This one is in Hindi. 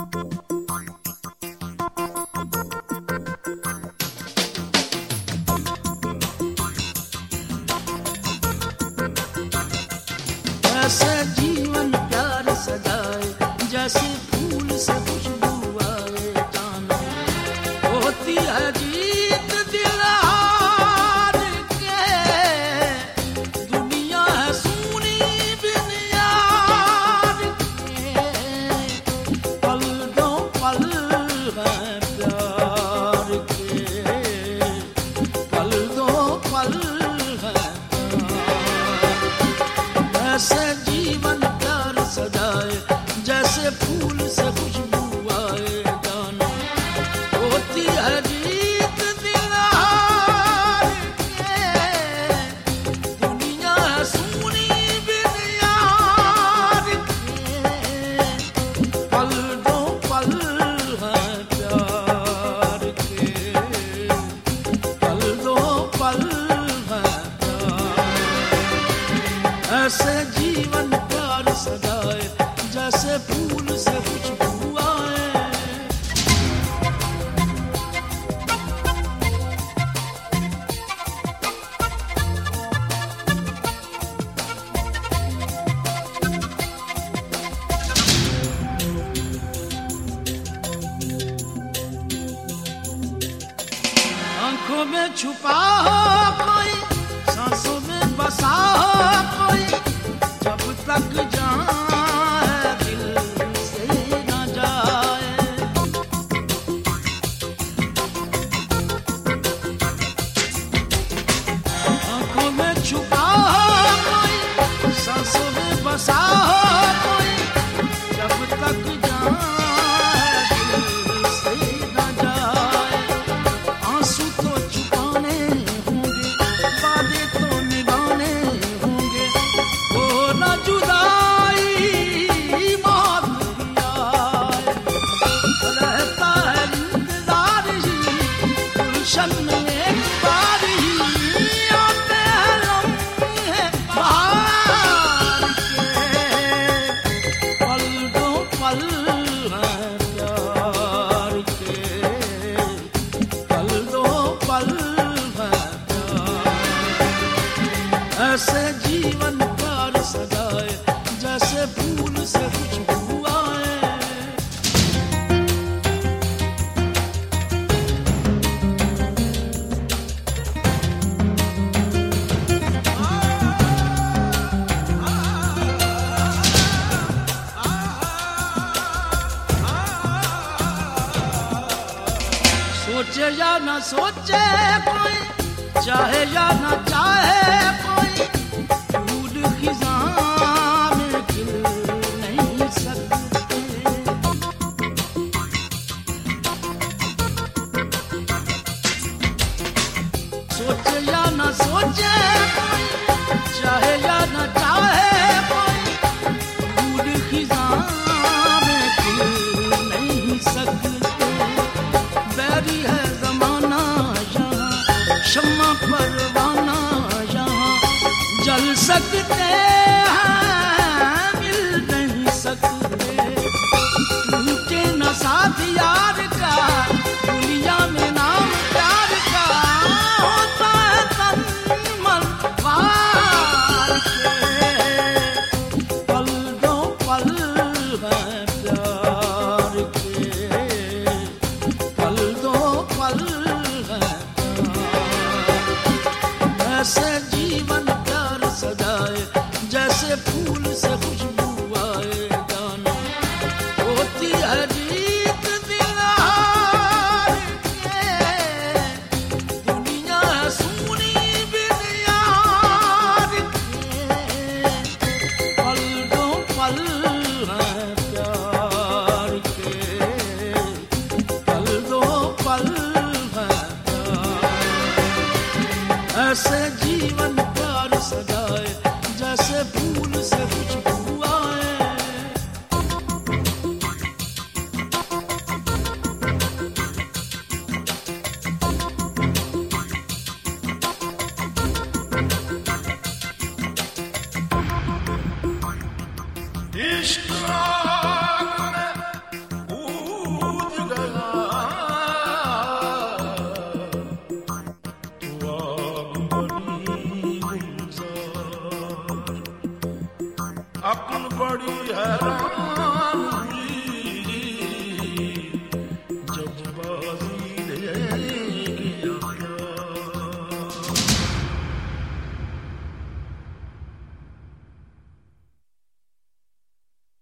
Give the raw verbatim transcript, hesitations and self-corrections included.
ऐसे जीवन प्यार सजाए जैसे फूल से खुशबू आए जानो होती है जीत दिल हार के दुनिया है सुनी बिन यार के पल दो पल है प्यार के पल दो पल है ऐसे जीवन प्यार सजाए जैसे फूल से खुशबू आए जानो होती है जीत दिल हार के दुनिया है सुनी बिन यार के पल दो पल है प्यार के पल दो पल है प्यार ऐसे जीवन प्यार सजाए जैसे फूल से खुशबू आए आंखों में छुपा हो कोई सांसों में बसा हो कोई जब तक जाए दिल से न जाए आंखों में छुपा हो कोई सांसों में बसा हो कोई जब तक जाए दिल से न जाए आंसू तो छुपाने होंगे वादे तो निभाने होंगे वो न जुदाई मौत भी आए रहता है इंतजार ही गुलशन में एक बार ही आते हैं लम्हे बहार के पल दो पल है प्यार के पल दो पल है प्यार ऐसे जीवन प्यार सजाए जैसे फूल से खुशबू आए सोचे या न सोचे कोई चाहे या न चाहे कोई फूल खिज़ां में खिल नहीं सकते सोचे या न सोचे कोई चाहे या न चाहे कोई फूल खिज़ां में खिल नहीं सकते बैरी है ज़माना यहाँ शम्मा परवाना यहाँ जल सकते हैं मिल नहीं सकते टूटे न साथ यार का दुनिया में नाम प्यार का होता है तन मन वार के पल दो पल है प्यार के पल दो पल है प्यार ऐसे जीवन प्यार सजाए जैसे फूल से खुशबू आए जानो होती है जीत दिल हार के दुनिया है सुनी बिन यार के पल दो पल है प्यार के पल दो पल है प्यार ऐसे जीवन प्यार सजाए जैसे फूल से खुशबू आए इश्क राग में बड़ी हैरान।